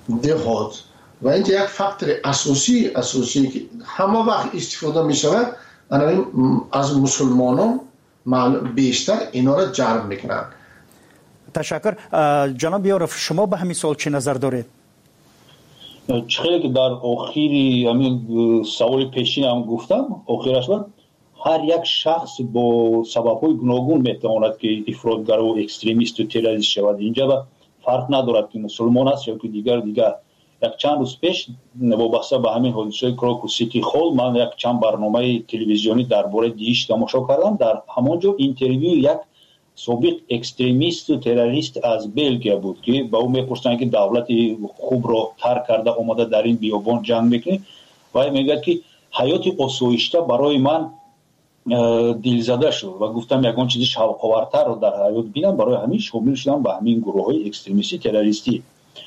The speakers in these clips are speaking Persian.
دهات و این یک فاکتور اساسی که همه وقت استفاده می شود از مسلمانان بیشتر اینا را جلب میکنند. تشکر. جناب یارف، شما به همین سوال چه نظر دارید؟ چخیلی که در آخری همین سوال پیشین هم گفتم، آخرش بود هر یک شخص با سبب‌های گوناگون میتواند که افراطگر و اکستریمیست و تروریست شود. اینجا فرق ندارد که مسلمان است یا که دیگر. یک چند روز پیش وابسته به همین حادثه کراکو سیتی هال من یک چند برنامه تلویزیونی درباره دیش تماشا کردم. در همانجا اینترویو یک سابق اکستریمیست و تروریست از بلژیم بود که با او میپرسن که دولت خوب را ترک کرده اومده در این بیابان جنگ میکنه و میگه که حیات آسایشته برای من دلزده شد و گفتم یگان چیزی شوق‌آورتر رو در حیات بینم، برای همین شامل شدم به همین گروه‌های اکستریمیستی تروریستی.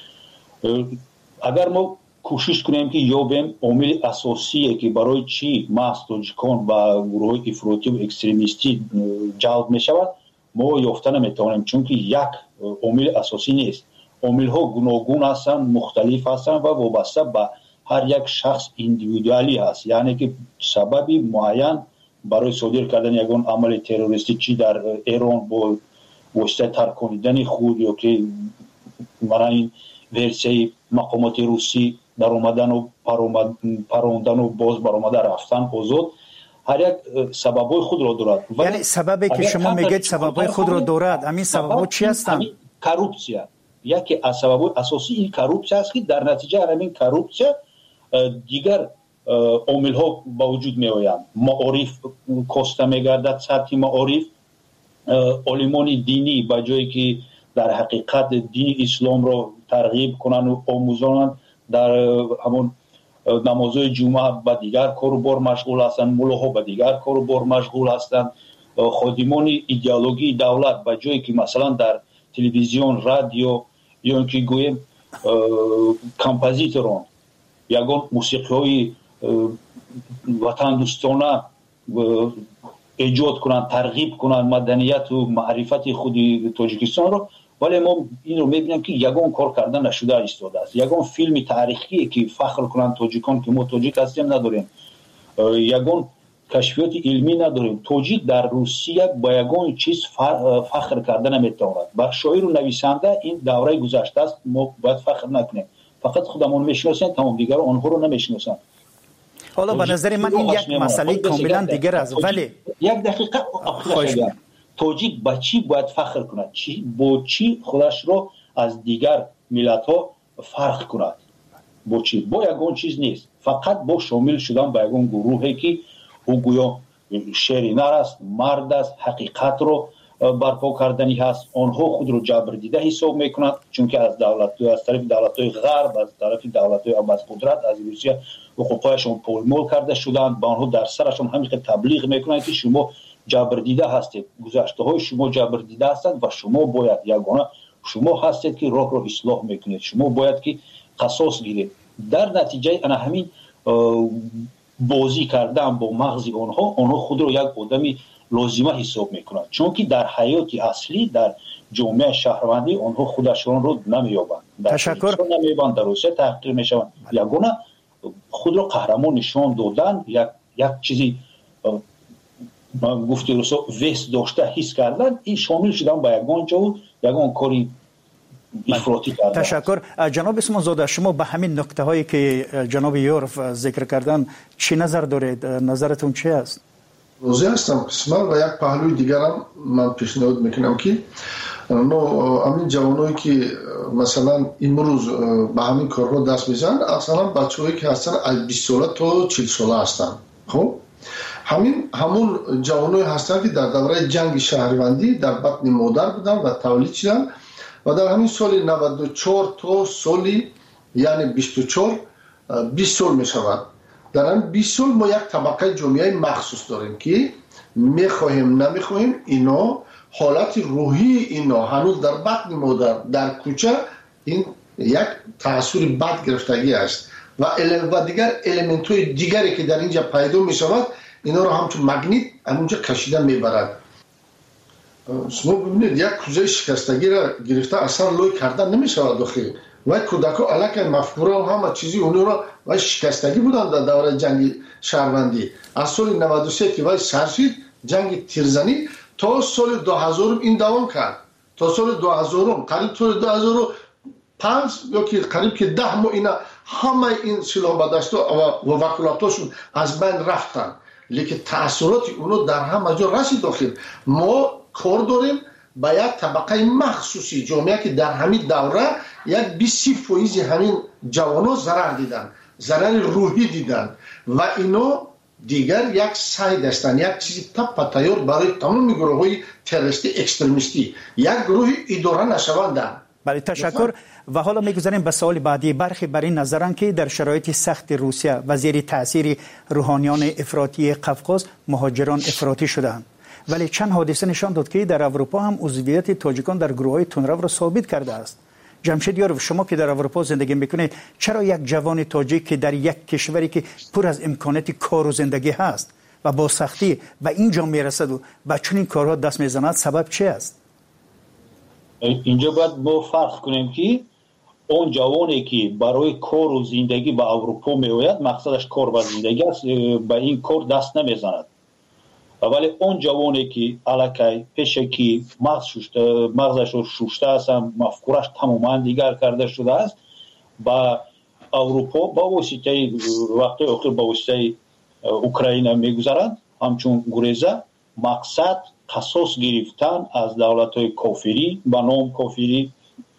اگر ما کوشش کنیم که یابیم عامل اساسی که برای چی محض تاجیکان و گروه‌های افراطی و اکستریمیستی جلب میشود ما یافته نمیتوانیم، چون که یک عامل اساسی نیست. عامل‌ها گوناگون هستند، مختلف هستند و وابسته به هر یک شخص ایندیویدوالی هست. یعنی که سببی معین برای صادر کردن یگان عمل تروریستی چی در ایران با واسطه ترکاندن خود یا که برای این ورسیه مقامات روسی در اومدن و پراندن و باز برآمده رفتن آزاد هر یک سببای خود را دارد. یعنی سببی که شما میگید سببای خود را دارد، همین سبب‌ها چی هستند؟ کروپسیا. یکی از سببای اساسی این کروپسیا است که در نتیجه همین کروپسیا دیگر عامل ها با وجود می آیند. معارف کاسته می گردد، سطح معارف عالمان دینی با جایی که در حقیقت دین اسلام را ترغیب کنند و آموزانند در همون نمازهای جمعه با دیگر کار و بار مشغول هستند، ملاها با دیگر کار و بار مشغول هستند. خادمان ایدئولوژی دولت با جایی که مثلا در تلویزیون، رادیو یا اینکه گویم کمپوزیتوران یگان موسیقی های وطن دوستانه ایجاد کنند، ترغیب کنند مدنیت و معرفت خود تاجیکستان رو، ولی ما این رو میبینیم که یگان کار کردن نشده ایستاده است. یگان فیلم تاریخی که فخر کنند تاجیکان که ما تاجیک هستیم نداریم، یگان کشفیات علمی نداریم. تاجیک در روسیه با یگان چیز فخر کردن نمیتواند. با شاعر و نویسنده این دوره گذشته است، ما باید فخر نکنیم. فقط خودمون میشناسیم، تمام دیگر آنها رو نمیشناسن. حالا به نظر من این یک مسئله کاملا دیگر است. ولی یک دقیقه تاجیک با چی باید فخر کند؟ با چی خودش را از دیگر ملت ها فرق کند؟ با چی؟ با یگان چیز نیست، فقط با شامل شدن با یگان گروهی که او گویا شیر نر است، مرد است، حقیقت رو برپا کردنی هست. آنها خود رو جبر دیده حساب میکنند، چون که از طرف دولت‌های غرب، از طرف دولت‌های از قدرت، از روسیه حقوقشون پولمول کرده شدند. با آنها در سرشون همین تبلیغ میکنند که شما جبر دیده هستید، گذشته های شما جبر دیده هستند و شما باید یگانه شما هستید که راه رو اصلاح میکنید، شما باید که قصاص گیرید. در نتیجه انا همین بازی کردن با مغز آنها خود رو یک آدمی لازمه حساب میکنند، چون که در حیات اصلی در جامعه شهروندی آنها خودشون رو نمیابند. تشکر. نمیابند، در روسیه تحقیر میشوند. یگانه خود رو قهرمان نشان دادن، یک چیزی من گفتی روسا وست داشته حس کردن، این شامل شدن با یگان جو یگان کاری افراطی کردن. تشکر. جناب اسمان زاده، شما به همین نکته هایی که جناب یورف ذکر کردن چی نظر دارید؟ نظرتون چی است؟ روزی هستم قسمت و یک پهلوی دیگر هم من پیشنهاد میکنم که همین جوانایی که مثلا امروز به همین کارها دست میزنن اصلا بچه‌هایی که هستن از 20 ساله تا 40 ساله هستن. خب همون جوانایی هستن که در دوره جنگ شهروندی در بطن مادر بودن و تولید شدن و در همین سال 94 تا سالی یعنی 24 20 سال میشود. در این 20 سال ما یک طبقه جامعه مخصوص داریم که میخواهیم نمیخواهیم اینا حالت روحی اینا هنوز در بطن مادر در کوچه این یک تأثیر بد گرفتگی است و دیگر الیمنت های دیگری که در اینجا پیدا میشود اینا رو همچون مگنیت همونجا کشیده میبرد. شما ببینید یک کوزه شکستگی را گرفته اصلا لوی کردن نمیشود. و کودکان الکه مفکوره و همه چیزی اونو را و شکستگی بودن در دوره جنگ شهروندی. از سال 93 که وای سرشید جنگ تیرزنی تا سال 2000 این دوام کرد. تا سال 2000 قریب سال 2005 یا که قریب که 10 ماه اینا همه این سلاح بدستا و وکالتاشون از بین رفتن. لیکن تأثیرات اونو در همه جا رسید داخل. ما کار داریم با یک طبقه مخصوصی جامعه که در همین دوره یک 20% همین جوانان ضرر دیدن، ضرر روحی دیدن و اینو دیگر یک سعی داشتن یک چیزی تپ تیار برای تمام گروه‌های تروریستی اکستریمیستی یک گروه اداره نشوندن. بله تشکر. و حالا میگذاریم به سوال بعدی. برخی بر این نظرن که در شرایط سخت روسیه و زیر تاثیر روحانیان افراطی قفقاز مهاجران افراطی شدند، ولی چند حادثه نشان داد که در اروپا هم عضویت تاجیکان در گروه‌های تندرو را ثابت کرده است. جمشید یاروف، شما که در اروپا زندگی میکنید، چرا یک جوان تاجیک که در یک کشوری که پر از امکانات کار و زندگی هست و با سختی به اینجا میرسد و به چنین کارها دست میزند، سبب چه است؟ اینجا باید ما فرق کنیم که اون جوانی که برای کار و زندگی به اروپا میآید مقصدش کار و زندگی است، به این کار دست نمیزند. ولی اون جوانی که الکی پیشکی مغزش رو شوشته است، مفکورش تماما دیگر کرده شده است، با اروپا با واسطه وقتی آخر با واسطه اوکراین میگذرند، همچون گریزه مقصد قصاص گرفتن از دولت‌های کافری به نام کافری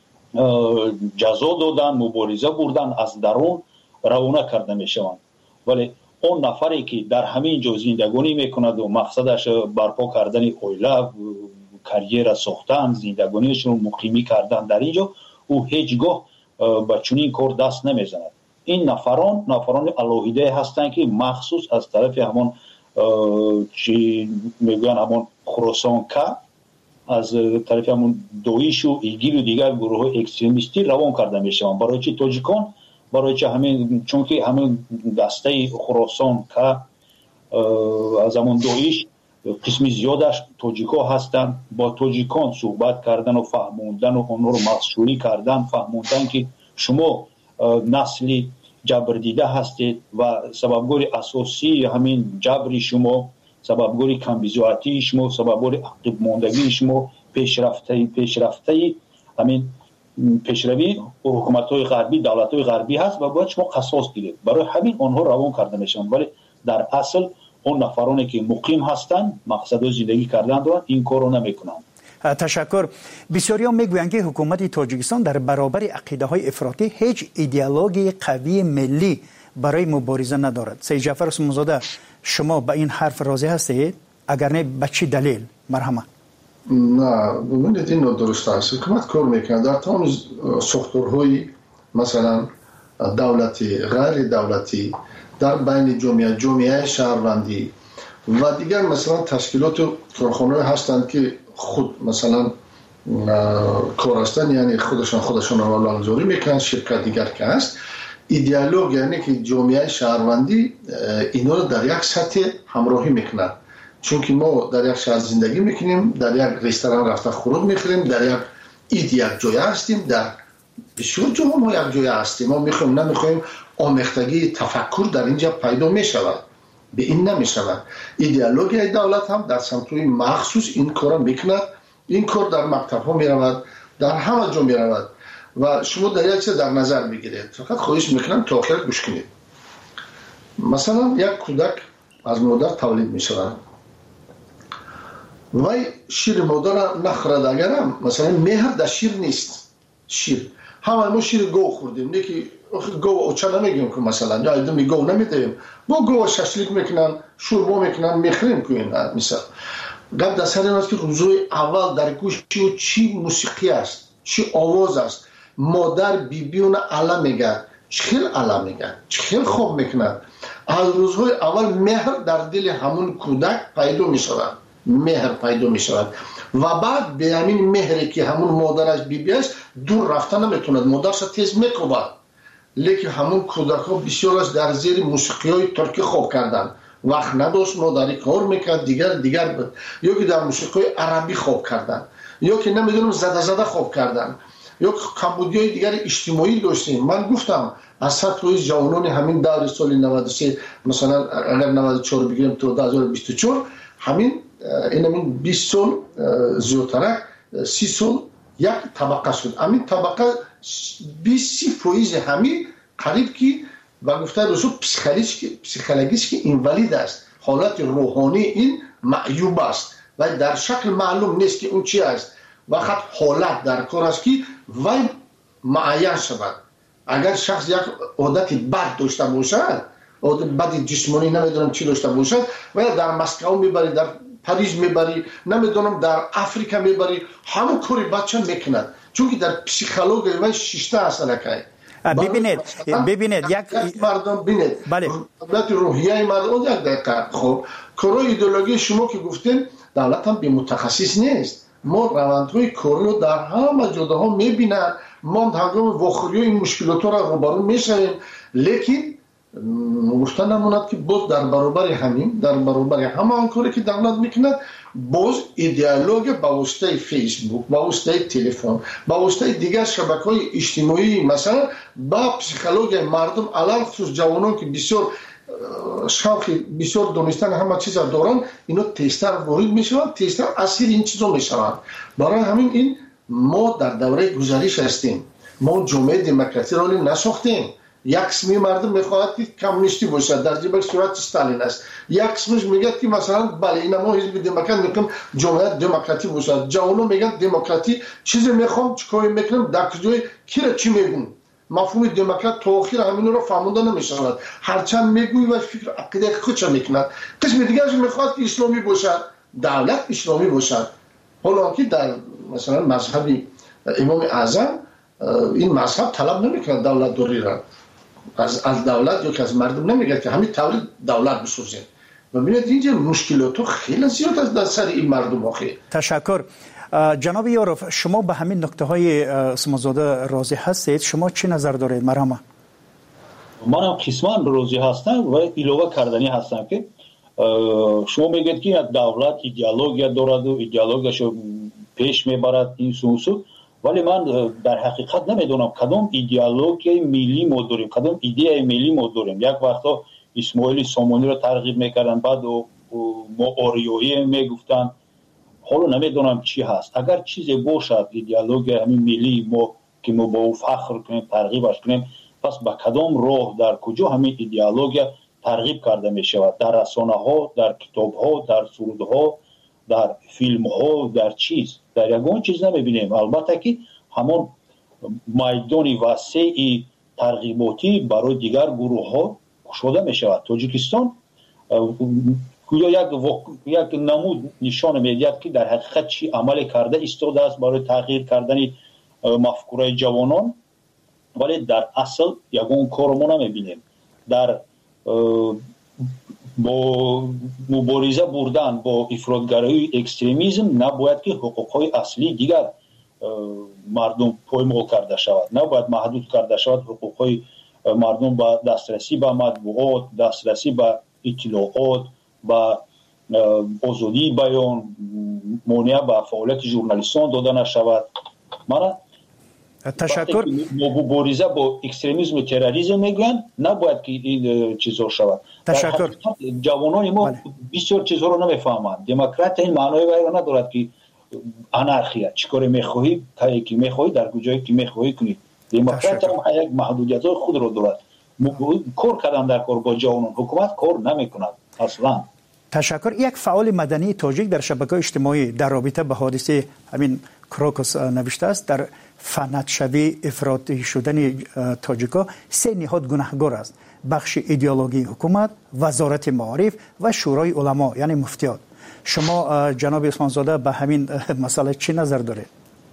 جزا دادن، مبارزه بردن، از درون روانه کرده میشوند. ولی اون نفری که در همین جا زندگانی میکند و مقصدش برپا کردن عائله، کریر ساختن، زندگانیش رو مقیمی کردن در اینجا، او هیچگاه به چنین کار دست نمیزند. این نفران الهیده هستند که مخصوص از طرف همون چی میگن همون خراسان که از طرف همون دویش و ایگیل و دیگر گروه اکستریمیستی روان کرده میشوند. برای چی تاجیکان؟ برای چه همین، چون که همین دسته خراسان که از همون دویش قسمی زیادش تاجیکا هستند. با تاجیکان صحبت کردن و فهموندن و اونها رو مسئولی کردن، فهموندن که شما نسلی جبر دیده هستید و سببگوری اساسی همین جبری شما، سببگوری کمبیزواتی شما، سببگوری عقب ماندگی شما، پیشرفته همین پیشروی حکومت‌های غربی، دولت‌های غربی هست و باید شما قصاص گیرید. برای همین آنها روان کرده میشن، ولی در اصل اون نفرانی که مقیم هستند، مقصد زندگی کردن دارن، این کارو نمیکنند. تشکر. بسیاری‌ها میگویند که حکومت تاجیکستان در برابر عقیده‌های افراطی هیچ ایدئولوژی قوی ملی برای مبارزه ندارد. سید جعفر عثمانزاده، شما به این حرف راضی هستید؟ اگر نه به چه دلیل؟ مرحمت. نه، ببینید این درست است. حکومت کار میکنه در تمام ساختارهای مثلا دولتی، غیر دولتی، در بین جامعه شهروندی و دیگر مثلا تشکیلات و کارخانه‌ای هستند که خود مثلا کار هستند، یعنی خودشان رو لانجوری میکنن. شرکت دیگر که هست ایدئولوژی، یعنی که جامعه شهروندی اینا رو در یک سطح همراهی میکنن. چون که ما در یک شهر زندگی میکنیم، در یک رستوران رفته خورد میخوریم، در یک جای هستیم، در بسیار جاها ما یک جای هستیم. ما میخوایم نمیخوایم آمیختگی تفکر در اینجا پیدا میشود، به این نمیشود. ایدئولوژی دولت هم در سمت‌های مخصوص این کارا میکند. این کار در مکتب ها میرود، در همه جا میرود و شما در یک چیز در نظر بگیرید. فقط خواهش میکنم تا آخر گوش کنید. مثلا یک کودک از مادر تولید میشود، وای شیر مادر نخورد، اگرم مثلا مهر در شیر نیست. شیر همه ما شیر گو خوردیم، یکی گو اوچه نمیگیم که مثلا یا ایدمی گو نمیدیم، با گو ششلیک میکنن، شوربا میکنن، میخریم که این مثلا گفت در سر این است که روزای اول در گوش چی موسیقی است، چی آواز است. مادر بیبیون علا میگه، چخیل علا میگه، چخیل خوب میکنن. از روزهای اول مهر در دل همون کودک پیدا میشود، مهر پیدا میشود و بعد به همین مهری که همون مادرش بیبی است دور رفتن نمیتوند، مادرش تیز میکوبد. لیکن همون کودک ها بسیارش در زیر موسیقی های ترکی خوب کردن، وقت نداشت مادری کار میکرد، دیگر بود، یا که در موسیقی عربی خوب کردن، یا که نمیدونم زده خوب کردن یا کمبودیای دیگر اجتماعی داشتیم. من گفتم از سطح جوانان همین دور سال 93 مثلا اگر 94 بگیریم تا 2024 همین 20 سال زیادتر 30 سال یک طبقه شد. همین طبقه 20% همین قریب که و گفته رسول پسیکولوژیش که اینوالید است، حالت روحانی این معیوب است و در شکل معلوم نیست که اون چی است. وقت حالت در کار است که وی معین شود. اگر شخص یک عادت بد داشته باشد، عادت بد جسمانی نمیدونم چی داشته باشد و یا در مسکو میبری، در پاریس میبری، نمیدونم در افریقا میبری، همون کاری بچه میکند چون که در پسیکولوژی و شیشته اصلا که ببینید یک مردم ببینید دولت روحیه مردم یک دقیقه. خب کارهای ایدئولوژی شما که گفتین دولت هم به متخصص نیست. ما روندهای کاری رو در همه جاها میبینن، ما هنگام واخوری این مشکلات را روبرو میشویم، لیکن گفتن نموند که باز در برابر همه کاری که دولت میکند باز ایدئولوژی با واسطه فیسبوک، با واسطه تلفن، با واسطه دیگر شبکه‌های اجتماعی مثلا با پسیکولوژی مردم علل خصوص جوانان که بسیار شوق بسیار دونستن همه چیز دارن، اینا تیستر وارد میشوند، تیستر اسیر این چیزا میشوند. برای همین این ما در دوره گذشته هستیم. ما جامعه دموکراسی را نساختیم. یک قسمی مردم میخواهد که کمونیستی باشد، در جبهه صورت استالین است. یک قسمش میگه که مثلا بله این ما حزب دموکرات میگم جامعه دموکراتی باشد. جوانان میگن دموکراتی چیزی میخوام چیکار میکنم در کجای کی را چی میگن. مفهوم دموکرات تا آخر همین رو فهمونده نمیشود. هرچند میگوی و فکر عقیده خودش میکند. قسم دیگرش میخواد که اسلامی باشد، دولت اسلامی باشد. حالا که در مثلا مذهب امام اعظم این مذهب طلب نمیکنه دولت دوری را از دولت یا که از مردم نمیگه که همین تولید دولت بسازید. ببینید اینجا مشکلات خیلی زیاد است در سر این مردم آخه. تشکر. جناب یاروف، شما به همین نکته های اسمازاده راضی هستید؟ شما چی نظر دارید؟ مرحبا. من هم قسمان راضی هستم و علاوه کردنی هستم که شما میگید که دولت ایدئولوژی دارد و ایدئولوژیشو پیش میبرد این سوسو، ولی من در حقیقت نمیدونم کدام ایدئولوژی ملی ما داریم، کدام ایده ملی ما داریم. یک وقتا اسماعیل سامانی رو ترغیب میکردن، بعد ما آریایی میگفتن، حالا نمیدونم چی هست. اگر چیزی باشد ایدئولوژی همین ملی ما که ما با او فخر کنیم، ترغیبش کنیم، پس با کدام راه در کجا همین ایدئولوژی ترغیب کرده می شود؟ در رسانه ها، در کتاب ها، در سرود ها، در فیلم ها، در چیز، در یگان چیز نمیبینیم. البته که همون میدان وسیع ترغیباتی برای دیگر گروه ها گشوده می شود. تاجیکستان یک نمود نشان میدهد که در حقیقت چی عمل کرده ایستاده است برای تغییر کردن مفکوره جوانان، ولی در اصل یگان کار ما نمیبینیم. در با مبارزه بردن با افراطگرایی اکستریمیسم نباید که حقوقهای اصلی دیگر مردم پایمال کرده شود، نباید محدود کرده شود حقوقهای مردم با دسترسی به مطبوعات، دسترسی به اطلاعات، با آزادی بیان، مانع به فعالیت ژورنالیستان داده نشود. من تشکر. مبارزه با اکستریمیسم و تروریسم میگن نباید که این چیزا شود. تشکر. جوانان ما بسیار چیزها رو نمیفهمند. دموکرات این معنی ندارد که انارخیا چیکار میخواهی که میخواهی در کجایی که میخواهی کنی. دموکرات هم یک محدودیت‌های خود رو دارد. کار کردن در کار با جوانان، حکومت کار نمیکند اصلا. تشکر. یک فعال مدنی تاجیک در شبکه‌های اجتماعی در رابطه با حادثه همین کروکوس نوشته است در فنتشوی افراطی شدن تاجیکا 3 نهاد گناهگار است: بخش ایدئولوژی حکومت، وزارت معارف و شورای علما یعنی مفتیان. شما جناب اسمانزاده به همین مسئله چی نظر دارید؟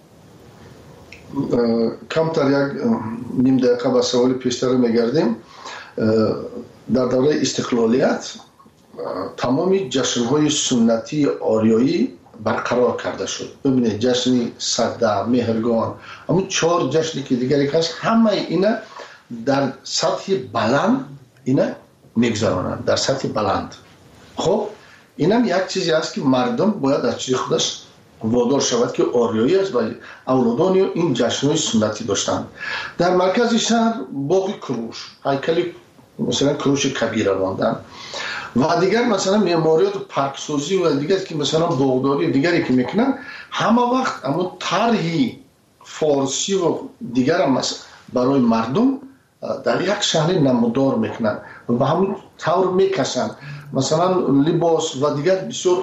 کمتر یک نیم دقیقه به سوال پیشتر میگردیم. در دوره استقلالیت تمام جشن‌های سنتی آریایی برقرار کرده شد. ببینید جشن صده، مهرگان، اما 4 جشنی که دیگری هست، همه اینا در سطح بلند اینا میگذرانند، در سطح بلند. خب اینم یک چیزی است که مردم باید از چیز خودش وادار شود که آریایی است و اولادان این جشن‌های سنتی داشتند. در مرکز شهر باغ کروش، هیکل مثلا کروش کبیر ماندن و دیگر مثلا معماریات و پارکسازی و دیگر که مثلا باغداری دیگری که میکنن، همه وقت اما طرحی فارسی و دیگر هم برای مردم در یک شهر نمودار میکنن و به همون طور میکشن. مثلا لباس و دیگر بسیار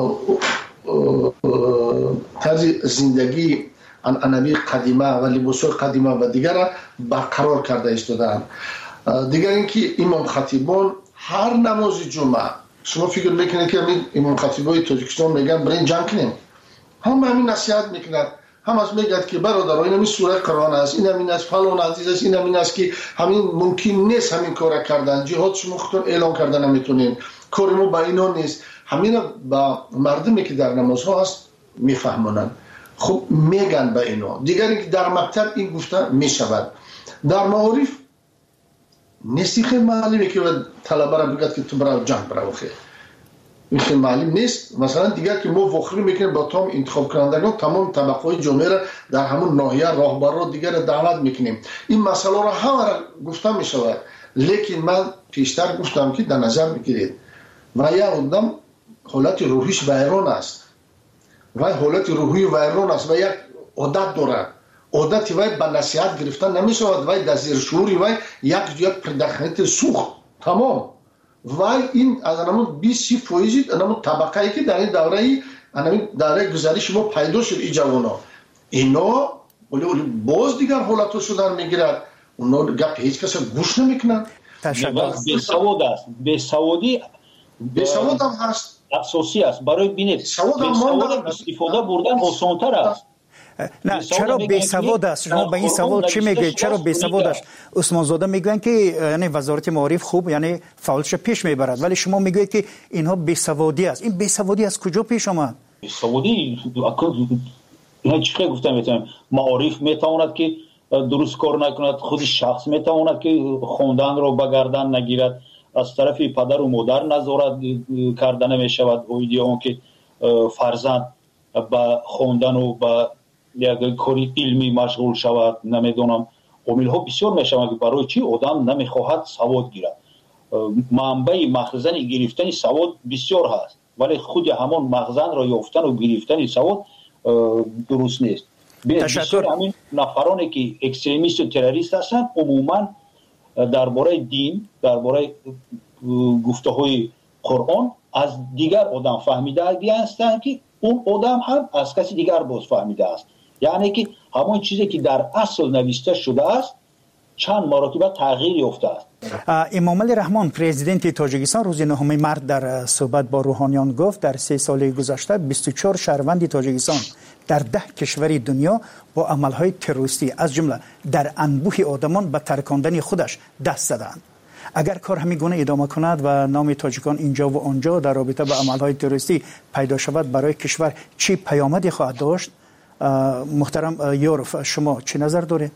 طرز زندگی عنعنوی قدیمه و لباس‌های قدیمه و دیگر برقرار کرده ایستادند. دیگر اینکه امام خطیبان هر نماز جمعه، شما فکر میکنید که امام خطیبای تاجیکستان میگن برای جمع کنیم، هم همین نصیحت میکنند، هم از میگد که برادران این سوره قرآن است، این همین است، فلان عزیز است، این همین است که همین ممکن نیست همین کار کردن، جهاد شما خودتون اعلان کردن نمیتونین، کار ما با اینا نیست. همین با مردمی که در نمازها هست میفهمونن، خب میگن به اینا. دیگر اینکه در مکتب این گفته میشود، در معارف نیستی خیلی معلومه که طلبه را بگد که تو برای جمع برای خیلی این خیلی معلوم نیست. مثلا دیگر که ما وخری میکنیم با تمام انتخاب کنندگان، تمام طبقه های جامعه را در همون ناحیه راهبر دیگر دعوت میکنیم. این مسئله را همه را گفته میشود، لیکن من پیشتر گفتم که در نظر بگیرید و یک آدم حالت روحیش ویران است و حالت روحی ویران است و یک عادت دارد، عادت وی به نصیحت گرفتن نمیشود، وی در زیر شعوری وی یک پردخنیت سوخت تمام وی این از انمون 20% انمون طبقه ای که در این دوره گذشته ما پیدا شد، این جوانا اینا ولی باز دیگر حالتو شدن میگیرد، اونا گپ هیچ کس گوش نمیکنن. بیسواد است، بیسواد هم هست، اساسی است. برای بینید بیسواد استفاده بردن آسان‌تر است. نه چرا بیسواد است؟ شما به این سوال چی میگید؟ چرا بیسواد است؟ عثمان زاده میگن که یعنی وزارت معارف خوب یعنی فعالش پیش میبرد، ولی شما میگید که اینها بیسوادی است. این بیسوادی از کجا پیش آمد؟ بیسوادی اینا چیکار گفتم معارف میتواند که درست کار نکند، خود شخص میتواند که خوندن رو بگردن نگیرد، از طرف پدر و مادر نظارت کردن نمیشود، اون که فرزند با خوندن و با یک کاری علمی مشغول شود. نمیدونم عامل ها بسیار میشود که برای چی آدم نمیخواهد سواد گیرد. منبع مخزن گرفتن سواد بسیار هست، ولی خود همان مخزن را یافتن و گرفتن سواد درست نیست. بسیار همین نفرانی که اکستریمیست و تروریست هستند عموما درباره دین، درباره گفته های قرآن از دیگر آدم فهمیده هستند که اون آدم هم از کسی دیگر باز فهمیده است. یعنی که همون چیزی که در اصل نوشته شده است چند مرتبه تغییر یافته است. امام علی رحمان پرزیدنت تاجیکستان روز 9 مارس در صحبت با روحانیان گفت در 3 سال گذشته 24 شهروند تاجیکستان در 10 کشور دنیا با عملهای تروریستی از جمله در انبوه آدمان به ترکاندن خودش دست زدند. اگر کار همین گونه ادامه کند و نام تاجیکان اینجا و آنجا در رابطه با عملهای تروریستی پیدا شود، برای کشور چی پیامدی خواهد داشت؟ محترم یورف شما چه نظر دارید؟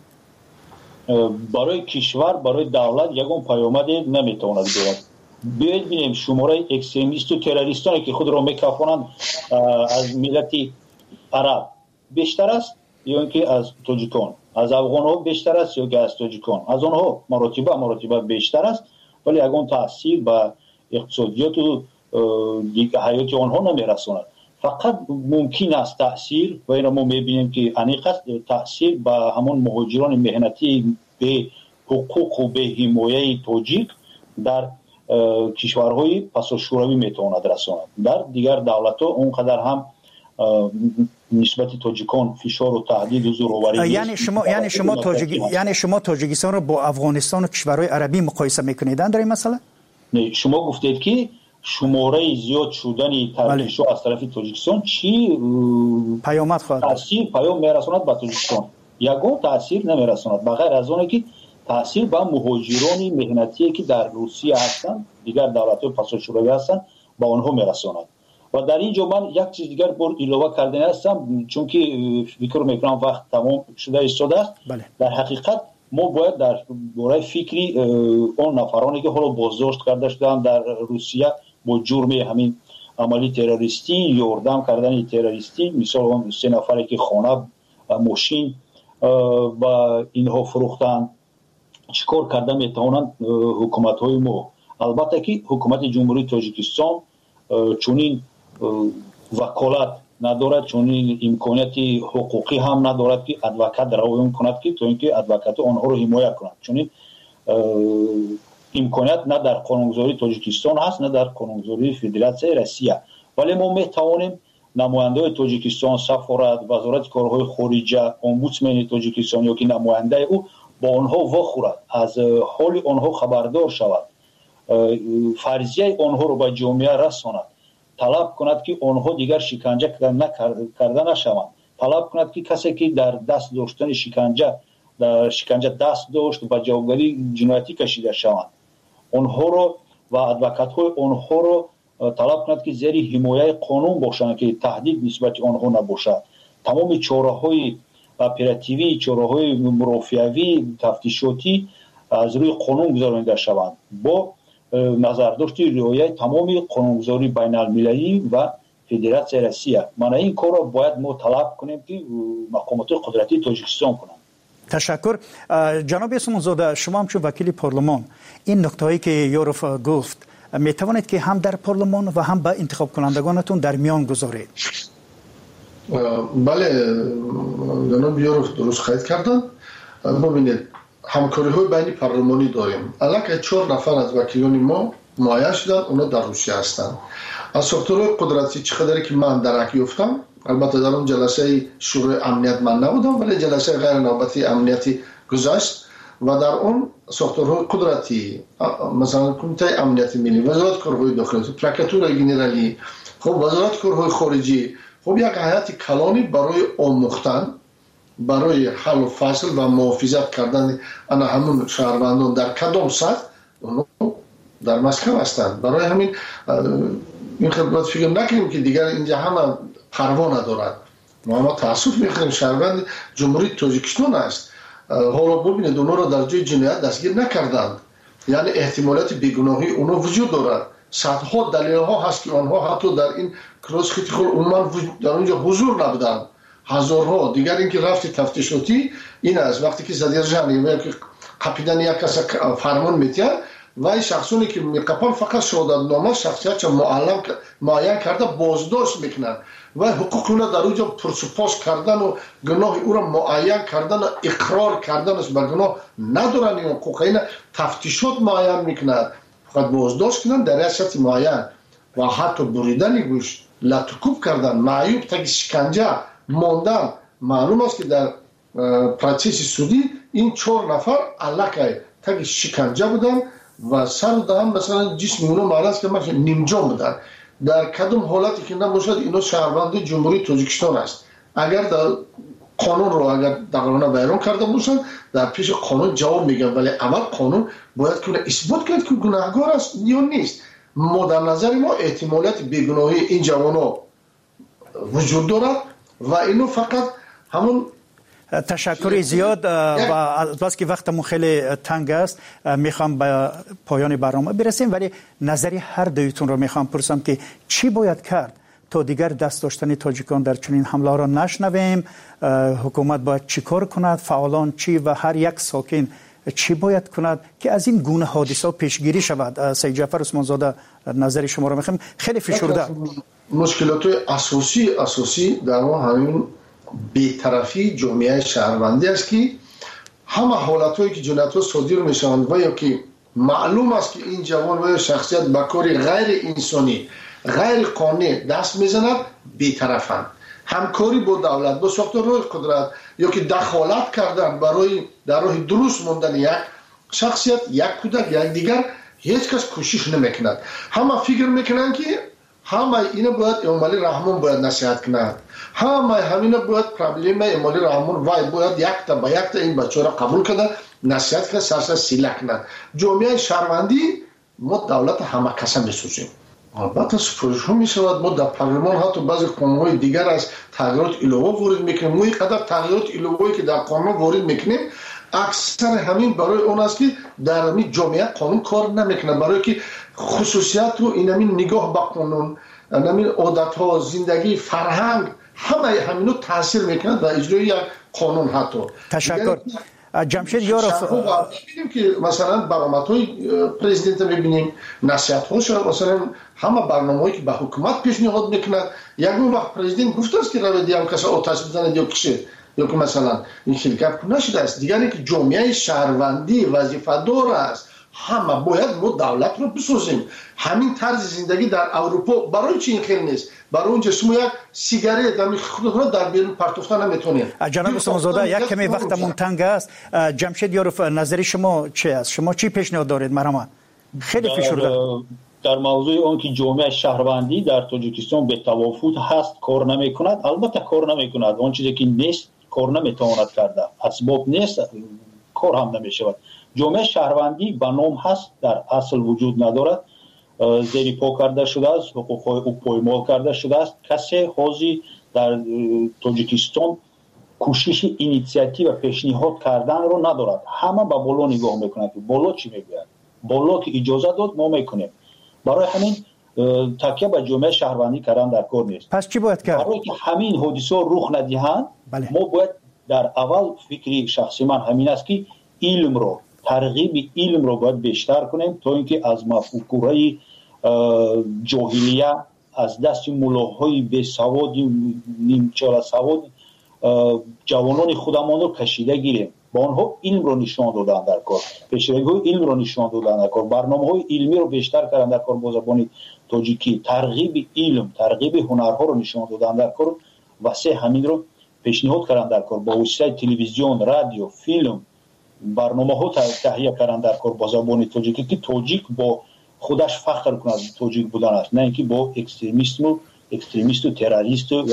برای کشور، برای دولت یگان پیامدی نمیتواند بیاید. بیایید ببینیم شماره اکستریمیست و تروریستانی که خود را میکافانند از ملت عرب بیشتر است یا اینکه از تاجیکان، از افغان ها بیشتر است یا که از تاجیکان، از آنها مراتبه بیشتر است، ولی یگان تاثیر به اقتصادیات و حیات آنها نمیرساند. فقط ممکن است تاثیر و این ما میبینیم که انیق است تاثیر به همون مهاجران مهنتی به حقوق و به حمایه تاجیک در کشورهای پساشوروی میتواند رساند. در دیگر دولت‌ها اونقدر هم نسبت تاجیکان فشار و تهدید و زورآوری یعنی شما تاجیکستان رو با افغانستان و کشورهای عربی مقایسه میکنید در این مسئله؟ نه، شما گفتید که شماره زیاد شدن ترکیش از طرف تاجیکستان چی پیامد خواهد تاثیر پیام میرساند به تاجیکستان؟ یگان تاثیر نمیرساند بغیر از اون که تاثیر به مهاجران مهنتی که در روسیه هستند، دیگر دولت‌های پساشوروی هستند، با آنها میرساند. و در اینجا من یک چیز دیگر بر علاوه کردن هستم، چون که فکر میکنم وقت تمام شده است. در حقیقت ما باید در باره فکری اون نفرانی که حالا بازداشت کرده شدن در روسیه با جرم همین عملی تروریستی، یاردم کردن تروریستی، مثال اون 3 نفری که خانه ماشین و اینها فروختن، چیکار کرده میتوانند حکومت های ما. البته که حکومت جمهوری تاجیکستان چونین وکالت ندارد، چونین امکانیت حقوقی هم ندارد که ادوکات روایت کند که تا اینکه ادوکات آنها رو حمایت کند. چونین امکانیت نه در قانونگذاری تاجیکستان هست نه در قانونگذاری فدراسیون روسیه. ولی ما میتوانیم نماینده تاجیکستان، سفارت، وزارت کارهای خارجه، امبودسمن تاجیکستان یا که نماینده او با آنها واخورد، از حال آنها خبردار شود، فرضیه آنها رو به جامعه رساند، طلب کند که آنها دیگر شکنجه کرده نشوند، طلب کند که کسی که در دست داشتن شکنجه دست داشت و جوابگری جنایتی کشیده شوند، آنها رو و ادوکات های آنها رو طلب کند که زیر حمایت قانون باشند که تهدید نسبت آنها نباشد. تمام چاره‌های اپراتیوی، چاره‌های مرافعوی، تفتیشاتی از روی قانون گذرانده شوند با نظرداشت رعایت تمام قانونگذاری بین المللی و فدراسیون روسیه. من این کار را باید ما طلب کنیم که مقامات قدرتی تاجیکستان کنند. تشکر. جناب اسمانزاده، شما هم چون وکیل پارلمان این نکته‌ای که یوروف گفت می توانید که هم در پارلمان و هم با انتخاب کنندگانتون در میان گذارید؟ بله جناب یوروف درست خواهید کردن. ببینید همکاری های بین پارلمانی داریم. الان 4 نفر از وکیلان ما معین شدن، اونا در روسیه هستند. از ساختارهای قدرتی چقدری که من درک یافتم، البته در اون جلسه شورای امنیت من نبودم ولی جلسه غیر نوبتی امنیتی گذشت و در اون ساختارهای قدرتی مثلا کمیته امنیت ملی، وزارت کارهای داخلی، پروکراتور گنرالی، خب وزارت کارهای خارجی، خب یک هیئت کلانی برای آموختن، برای حل و فصل و محافظت کردن انا همون شهروندان در کدام سطح در مسکو هستند. برای همین این خدمت فکر نکنیم که دیگر اینجا همه پروا ندارد. ما تاسف می‌خوریم شهروند جمهوری تاجیکستان است. حالا ببینید اونا را در جای جنایت دستگیر نکردند، یعنی احتمالات بیگناهی اونا وجود دارد. صدها دلیل‌ها هست که آنها حتی در این کلاس خیلی عموما در اونجا حضور نبودند. هزارها دیگر اینکه رفتی تفتیشاتی این است وقتی که زدیرجانی یا که قپیدن یک کس فرمان میتیان و این شخصونی که میقپن فقط شهادت نامه شخصیت معین کرده بازداشت میکنن و حقوق اونا در اونجا پرسپاس کردن و گناه او را معین کردن و اقرار کردن است به گناه ندارن. این حقوق اینا تفتیشات معین میکنن، فقط بازداشت کردن در ریاست معین و حتی بریدن گوش، لطکوب کردن، معیوب تا شکنجه ماندن. معلوم است که در پروسس سودی این 4 نفر علاقه تا شکنجه بودن و سر دهم مثلا جسم اونا معلوم که مثلا نیمجان بودن. در کدام حالتی که نباشد اینا شهروند جمهوری تاجیکستان است. اگر در قانون رو اگر دقیقاً بیان کرده باشند در پیش قانون جواب میگن، ولی اول قانون باید که اثبات کنه که گناهکار است یا نیست. ما در نظر ما احتمالات بیگناهی این جوانا وجود دارد و اینو فقط همون. تشکر زیاد و البته که وقتمون خیلی تنگ است میخوام به پایان برنامه برسیم، ولی نظری هر دویتون رو میخوام پرسم که چی باید کرد تا دیگر دست داشتن تاجیکان در چنین حمله را نشنویم؟ حکومت باید چی کار کند؟ فعالان چی و هر یک ساکن چی باید کند که از این گونه حادثه پیشگیری شود؟ سید جعفر اسمانزاده نظر شما رو میخوام. خیلی فشرده مشکلات اساسی در همین بی‌طرفی جامعه شهروندی است که همه حالت‌هایی که جنایت‌ها صادر می‌شوند و یا که معلوم است که این جوان و شخصیت به کار غیر انسانی غیر قانونی دست می‌زند، بی‌طرفند. همکاری با دولت، با ساختارهای قدرت یا که دخالت کردن برای در راه درست ماندن یک شخصیت، یک کودک، یک دیگر، هیچ کس کوشش نمی‌کند. همه فکر می‌کنند که همه اینا باید امالی رحمان باید نصیحت کنند، همینا باید پرابلم امالی رحمان وای باید یک تا این بچه را قبول کنند، نصیحت کنند، سرسر سیله کنند. جامعه شهروندی ما دولت همه کسا میسوزیم. البته سپرش ها میشود. ما در پارلمان حتی بعضی قانون‌های دیگر از تغییرات الهه وارد میکنیم. ما اینقدر تغییرات الهه‌ای که در قانون وارد میکنیم اکثر همین برای اون است که در همین جامعه قانون کار نمیکنه، برای که خصوصیت و این همین نگاه به قانون نمی عادت‌ها، زندگی، فرهنگ همه همینو تاثیر میکنه در اجرای یک قانون. حتی تشکر. جمشید یاروف، می‌بینیم که مثلا برآمدهای پرزیدنت می‌بینیم، نصیحت‌هاش، مثلا همه برنامه‌ای که به حکومت پیشنهاد میکنه. یک وقت پرزیدنت گفته است که روید هم کسی آتش بزنه یا کشه، یا که مثلا این خیلی گپ نشده است. دیگری که جامعه شهروندی وظیفه‌دار است، همه باید ما دولت رو بسازیم. همین طرز زندگی در اروپا برای چی این خیلی نیست؟ برای اونجا شما یک سیگارت هم خود را در بیرون پرتوفتن نمیتونید. جناب اسمانزاده یک کمی وقتمون تنگ است. جمشید یاروف، نظر شما چی است؟ شما چی پیشنهاد دارید مرحبا؟ خیلی فشرده در موضوع اون که جامعه شهروندی در تاجیکستان به توافق هست کار نمیکند. البته کار نمیکند، اون چیزی که نیست کار نمیتواند کرده، اسباب نیست کار هم نمیشود. جامعه شهروندی به نام هست، در اصل وجود ندارد، زیر پا کرده شده است، حقوق او پایمال کرده شده است. کسی حاضر در تاجیکستان کوشش اینیشیاتیو و پیشنهاد کردن رو ندارد. همه به بالا نگاه میکنند که بالا چی میگوید، بالا که اجازه داد ما میکنیم. برای همین تکیه به جامعه شهروندی کردن در کار نیست. پس چی باید کرد؟ برای که همین حادثه رخ ندهند ما باید در اول فکری شخصی من همین است که علم رو، ترغیب علم رو باید بیشتر کنیم تا اینکه از مفکوره جاهلیه، از دست ملاهای بی سواد، نیمچاره سواد جوانان خودمان رو کشیده گیریم. با آنها علم رو نشان دادن در کار، پیشروی علم رو نشان دادن در کار، برنامه‌های علمی رو بیشتر کردن در کار با زبان تاجیکی، ترغیب علم، ترغیب هنرها رو نشان دادن در کار. واسه همین رو پیشنهاد کردن در کار با وسیله تلویزیون، رادیو، فیلم، برنامه‌ها تهیه کردن در کار با زبان تاجیکی که تاجیک با خودش فخر کنه از تاجیک بودن است، نه اینکه با اکستریمیست و تروریست و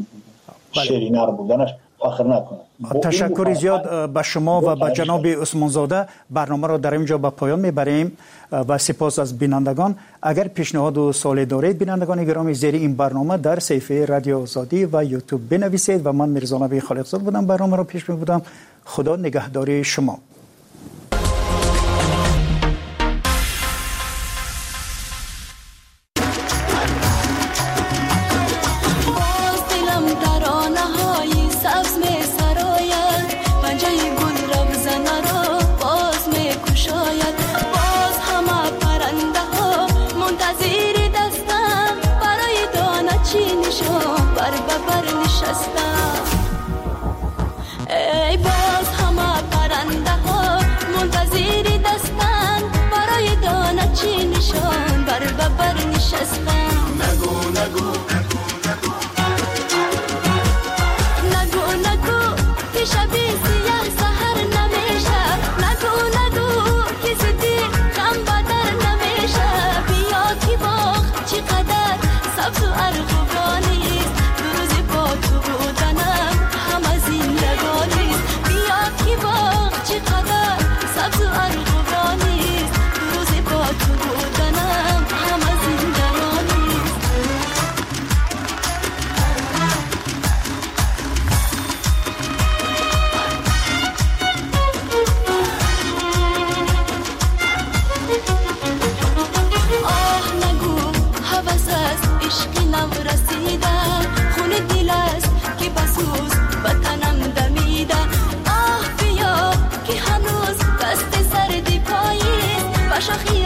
شرینر بودنش فخر نکنه. تشکر زیاد به شما و به جناب اسمانزاده. برنامه را در اینجا به پایان میبریم و سپاس از بینندگان. اگر پیشنهاد و سوالی دارید بینندگان گرامی، زیر این برنامه در صفحه رادیو آزادی و یوتیوب بنویسید. و من میرزا نبی خالقزاد بودم، برنامه را پیش میبردم. خدا نگهدار شما. ای باز همه پرنده ها منتظر دستن برای دانه چی نشان بر ببر نشستن. نگو نگو نگو نگو که شبی سیاه سهر نمیشه. نگو نگو که زدی غم بدر نمیشه. بیا که باغ چقدر سبز و ارغوانیست، دو روزی با تو بودنم همه زندگانیست. بیا که باغ چقدر سبز و ارغوانیست، دو روزی با تو بودنم همه زندگانیست. آه نگو هوس است عشقی نو رسیده، خون دل است که بسوز وطنم دمیده. آه بیا که هنوز دست سردی پاییست، با شاخی